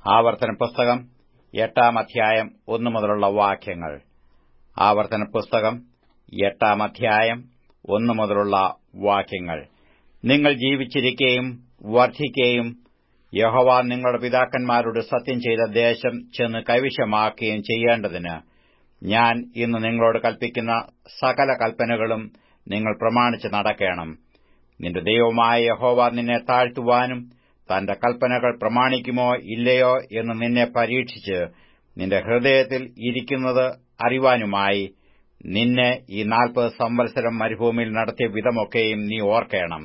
ആവർത്തന പുസ്തകം 8 അധ്യായം 1 മുതലുള്ള വാക്യങ്ങൾ. ആവർത്തന പുസ്തകം 8 അധ്യായം 1 മുതലുള്ള വാക്യങ്ങൾ. നിങ്ങൾ ജീവിച്ചിരിക്കുകയും വർദ്ധിക്കുകയും യഹോവ നിങ്ങളുടെ പിതാക്കന്മാരോട് സത്യം ചെയ്ത ദേശം ചെന്ന് കൈവശമാക്കുകയും ചെയ്യേണ്ടതിന് ഞാൻ ഇന്ന് നിങ്ങളോട് കൽപ്പിക്കുന്ന സകല കൽപ്പനകളും നിങ്ങൾ പ്രമാണിച്ച് നടക്കണം. നിന്റെ ദൈവമായ യഹോവ നിന്നെ താഴ്ത്തുവാനും തന്റെ കൽപ്പനകൾ പ്രമാണിക്കുമോ ഇല്ലയോ എന്ന് നിന്നെ പരീക്ഷിച്ച് നിന്റെ ഹൃദയത്തിൽ ഇരിക്കുന്നത് അറിവാനുമായി നിന്നെ ഈ 40 സംവത്സരം മരുഭൂമിയിൽ നടത്തിയ വിധമൊക്കെയും നീ ഓർക്കണം.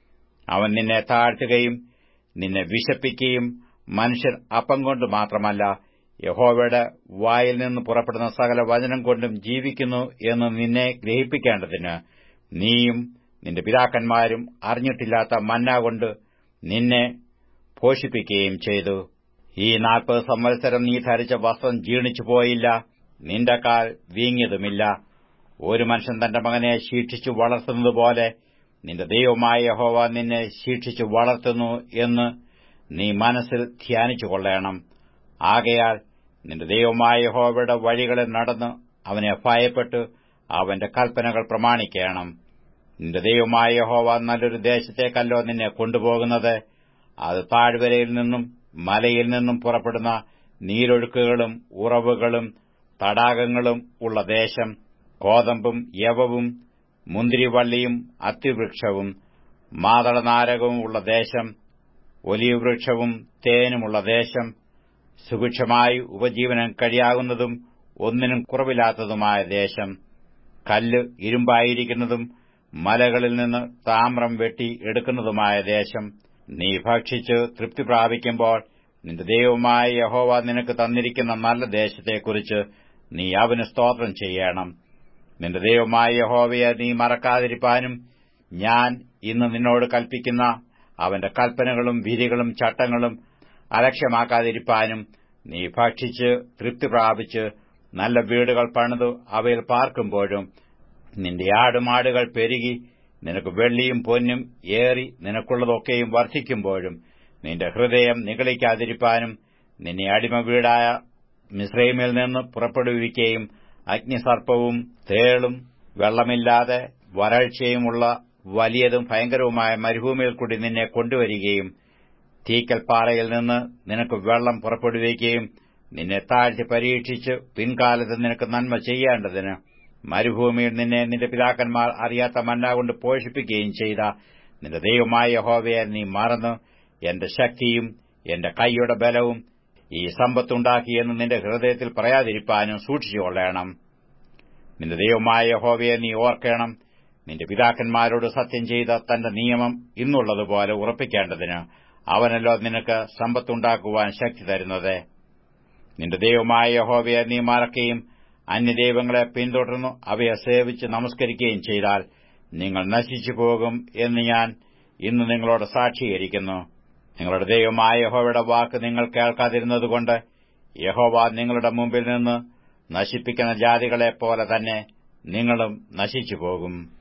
അവൻ നിന്നെ താഴ്ത്തുകയും നിന്നെ വിശപ്പിക്കുകയും മനുഷ്യൻ അപ്പം കൊണ്ട് മാത്രമല്ല യഹോവയുടെ വായിൽ നിന്ന് പുറപ്പെടുന്ന സകല വചനം കൊണ്ടും ജീവിക്കുന്നു എന്ന് നിന്നെ ഗ്രഹിപ്പിക്കേണ്ടതിന് നീയും നിന്റെ പിതാക്കന്മാരും അറിഞ്ഞിട്ടില്ലാത്ത മന്ന കൊണ്ട് നിന്നെ പോഷിപ്പിക്കുകയും ചെയ്തു. ഈ 40 സംവത്സരം നീ ധരിച്ച വസ്ത്രം ജീർണിച്ചു പോയില്ല, നിന്റെ കാൽ വീങ്ങിയതുമില്ല. ഒരു മനുഷ്യൻ തന്റെ മകനെ ശിക്ഷിച്ചു വളർത്തുന്നതുപോലെ നിന്റെ ദൈവമായ യഹോവ നിന്നെ ശിക്ഷിച്ചു വളർത്തുന്നു എന്ന് നീ മനസ്സിൽ ധ്യാനിച്ചുകൊള്ളണം. ആകയാൽ നിന്റെ ദൈവമായ യഹോവയുടെ വഴികളിൽ നടന്ന് അവനെ ഭയപ്പെട്ട് അവന്റെ കൽപ്പനകൾ പ്രമാണിക്കണം. നിന്റെ ദൈവമായ യഹോവ നല്ലൊരു ദേശത്തേക്കല്ലോ നിന്നെ കൊണ്ടുപോകുന്നത്. അത് താഴ്വരയിൽ നിന്നും മലയിൽ നിന്നും പുറപ്പെടുന്ന നീരൊഴുക്കുകളും ഉറവുകളും തടാകങ്ങളും ഉള്ള ദേശം, കോതമ്പും യവവും മുന്തിരിവള്ളിയും അത്തിവൃക്ഷവും മാതളനാരകവും ഉള്ള ദേശം, ഒലീവ് വൃക്ഷവും തേനുമുള്ള ദേശം, സുഭിക്ഷമായി ഉപജീവനം കഴിയാവുന്നതും ഒന്നിനും കുറവില്ലാത്തതുമായ ദേശം, കല്ല് ഇരുമ്പായിരിക്കുന്നതും മലകളിൽ നിന്ന് താമ്രം വെട്ടി എടുക്കുന്നതുമായ ദേശം, നീ ഭക്ഷിച്ച് തൃപ്തി പ്രാപിക്കുമ്പോൾ നിന്റെ ദൈവമായ യഹോവ നിനക്ക് തന്നിരിക്കുന്ന നല്ല ദേശത്തെക്കുറിച്ച് നീ അവന് സ്തോത്രം ചെയ്യണം. നിന്റെ ദൈവമായ യഹോവയെ നീ മറക്കാതിരിപ്പാനും ഞാൻ ഇന്ന് നിന്നോട് കൽപ്പിക്കുന്ന അവന്റെ കൽപ്പനകളും വിധികളും ചട്ടങ്ങളും അലക്ഷ്യമാക്കാതിരിപ്പാനും നീ ഭക്ഷിച്ച് തൃപ്തി പ്രാപിച്ച് നല്ല വീടുകൾ പണിതു അവയിൽ പാർക്കുമ്പോഴും നിന്റെ ആടുമാടുകൾ പെരുകി നിനക്ക് വെള്ളിയും പൊന്നും ഏറി നിനക്കുള്ളതൊക്കെയും വർദ്ധിക്കുമ്പോഴും നിന്റെ ഹൃദയം നിഗളിക്കാതിരിപ്പാനും നിന്നെ അടിമവീടായ മിസ്രയീമിൽ നിന്ന് പുറപ്പെടുവിക്കുകയും അഗ്നിസർപ്പവും തേളും വെള്ളമില്ലാതെ വരൾച്ചയുമുള്ള വലിയതും ഭയങ്കരവുമായ മരുഭൂമിയിൽ കൂടി നിന്നെ കൊണ്ടുവരികയും തീക്കൽപ്പാറയിൽ നിന്ന് നിനക്ക് വെള്ളം പുറപ്പെടുവിക്കുകയും നിന്നെ താഴ്ത്തി പരീക്ഷിച്ച് പിൻകാലത്ത് നിനക്ക് നന്മ ചെയ്യേണ്ടതിന് മരുഭൂമിയിൽ നിന്നെ നിന്റെ പിതാക്കന്മാർ അറിയാത്ത മന്ന കൊണ്ട് പോഷിപ്പിക്കുകയും ചെയ്ത നിന്റെ ദൈവമായ യഹോവയെ നീ മറന്ന് എന്റെ ശക്തിയും എന്റെ കൈയുടെ ബലവും ഈ സമ്പത്തുണ്ടാക്കിയെന്ന് നിന്റെ ഹൃദയത്തിൽ പറയാതിരിപ്പാനും സൂക്ഷിച്ചുകൊള്ളണം. നിന്റെ ദൈവമായ യഹോവയെ നീ ഓർക്കണം. നിന്റെ പിതാക്കന്മാരോട് സത്യം ചെയ്ത തന്റെ നിയമം ഇന്നുള്ളതുപോലെ ഉറപ്പിക്കേണ്ടതിന് അവനല്ലോ നിനക്ക് സമ്പത്തുണ്ടാക്കുവാൻ ശക്തി തരുന്നത്. നിന്റെ ദൈവമായ യഹോവയെ നീ മറക്കുകയും അന്യദൈവങ്ങളെ പിന്തുടർന്നു അവയെ സേവിച്ച് നമസ്കരിക്കുകയും ചെയ്താൽ നിങ്ങൾ നശിച്ചുപോകും എന്ന് ഞാൻ ഇന്ന് നിങ്ങളോട് സാക്ഷീകരിക്കുന്നു. നിങ്ങളുടെ ദൈവമായ യഹോവയുടെ വാക്ക് നിങ്ങൾ കേൾക്കാതിരുന്നതുകൊണ്ട് യഹോവ നിങ്ങളുടെ മുമ്പിൽ നിന്ന് നശിപ്പിക്കുന്ന ജാതികളെപ്പോലെ തന്നെ നിങ്ങളും നശിച്ചുപോകും.